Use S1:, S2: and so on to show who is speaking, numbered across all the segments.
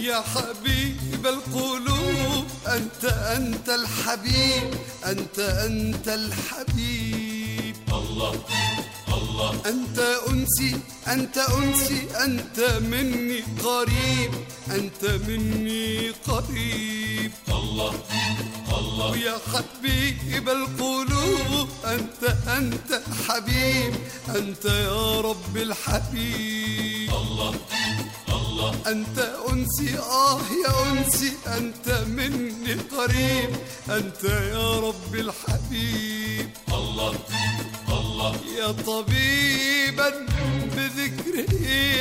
S1: يا حبيب القلوب أنت الحبيب، أنت الحبيب.
S2: الله الله
S1: أنت أنسي أنت مني قريب، أنت مني قريب.
S2: الله الله
S1: يا حبيب القلوب أنت الحبيب، أنت يا رب الحبيب.
S2: الله الله
S1: أنت أنسي يا أنسي أنت مني قريب، أنت يا رب الحبيب.
S2: الله الله
S1: يا طبيبا بذكره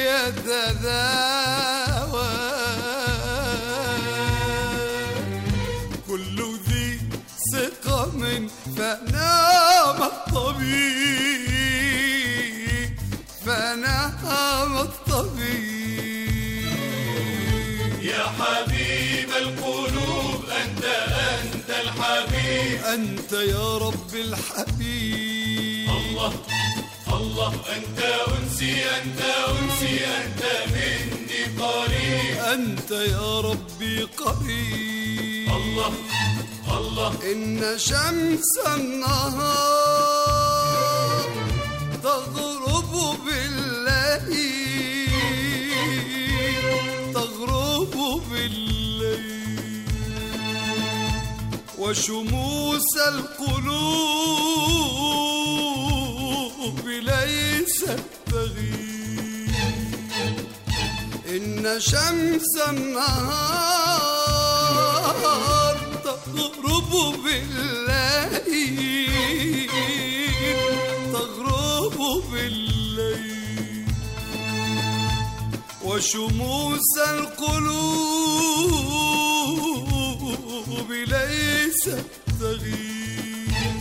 S1: يتداوى كل ذي سقم فنام الطبيب، فنام الطبيب.
S2: يا حبيب القلوب أنت الحبيب،
S1: أنت يا رب الحبيب.
S2: الله الله أنت أنسي أنت مني قريب،
S1: أنت يا ربي قريب.
S2: الله الله
S1: إن شمس النهار تغرب بالليل، تغرب بالليل، وشموس القلوب ليست تغيب. إن شمس النهار تغرب بالليل، تغرب بالليل، وشموس القلوب ليست تغيب.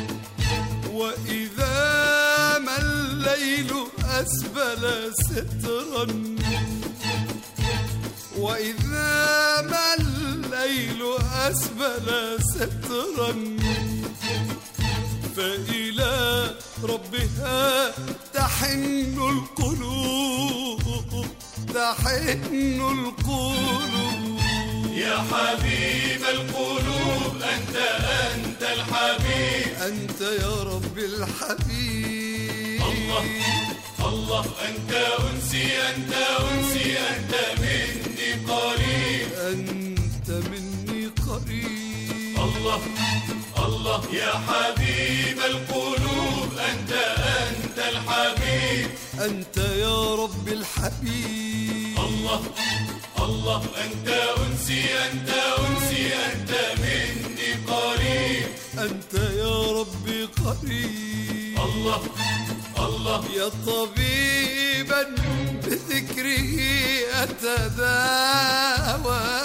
S1: وإذا ما الليل أسبل سترا، وإذا ما الليل أسبل سترا، فإلى ربها تحن القلوب، تحن القلوب.
S2: يا حبيب القلوب أنت الحبيب،
S1: أنت يا رب الحبيب.
S2: الله الله أنت أنسي أنت مني قريب،
S1: أنت مني قريب.
S2: الله الله يا حبيب القلوب أنت الحبيب،
S1: أنت يا رب الحبيب.
S2: الله الله أنت أنسي أنت مني قريب،
S1: أنت يا ربي قريب.
S2: الله الله
S1: يا طبيبا بذكره أتداوى